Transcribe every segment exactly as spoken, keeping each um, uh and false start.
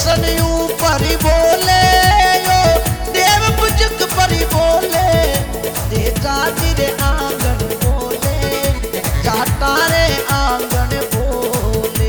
Station ऊपर बोले यो देव बुजुर्ग पर बोले दे जाती रे आंगन बोले जाता रे आंगन बोले।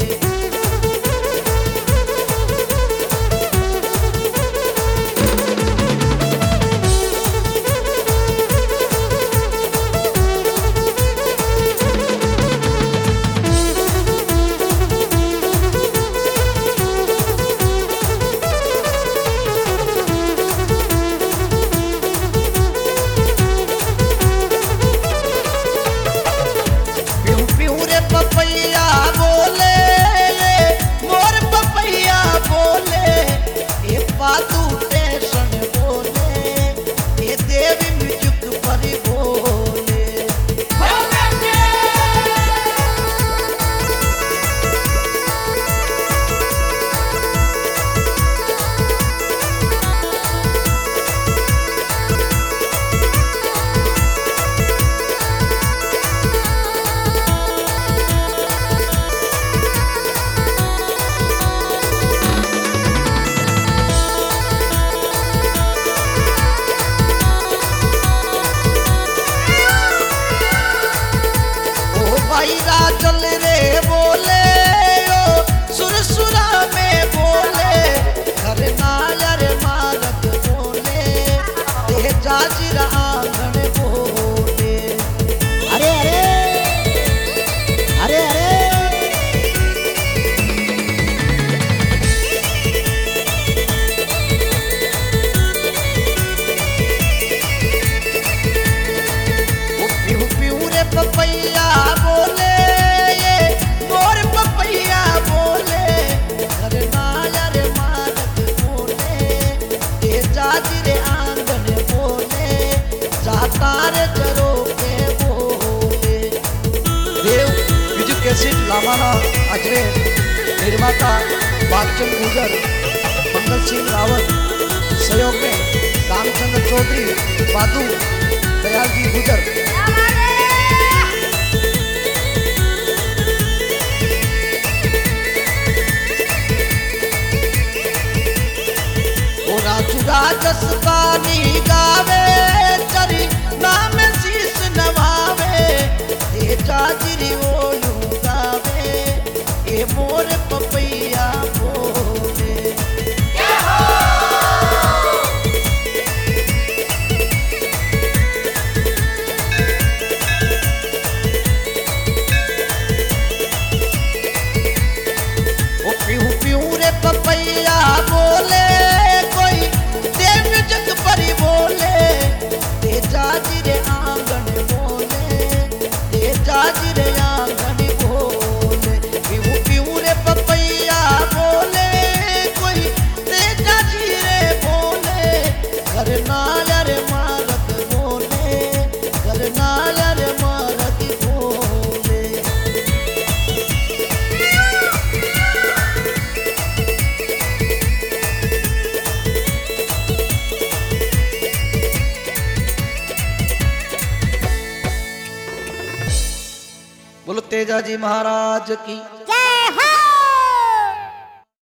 पपैया बोले मोर पपैया बोले ये पातू टेशन बोले ये देवी म्यूजिक पर बोले। चल रे बोले यो सुरसुरा में बोले घर नायर मारक बोले दे जाजिर आंगन बोले। अरे अरे अरे अरे पिहू पिहू रे पपैया बोले तारे चरो के बोले। देव म्यूजिक कैसेट लामाना अजमेर निर्माता बागचंद गुजर मंगल सिंह रावत सहयोग में रामचंद्र चौधरी बादू दयाल जी गुजर। ओ राजू राजस पानी गावे चरी नाम शीस नवावे दे जाजिरी ओलू गावे ए मोर पपैया बोले। ओ पिहू पिहू रे पपैया बोले कोई देव जग परी बोले दे जाजिरे आंगन बोले दे जाजिरे आंगन बोले। पिहू पिहू रे पपैया बोले कोई दे जाजिरे बोले घर नायर मारक बोले घर नायर मारक बोले। बोलो तेजाजी महाराज की।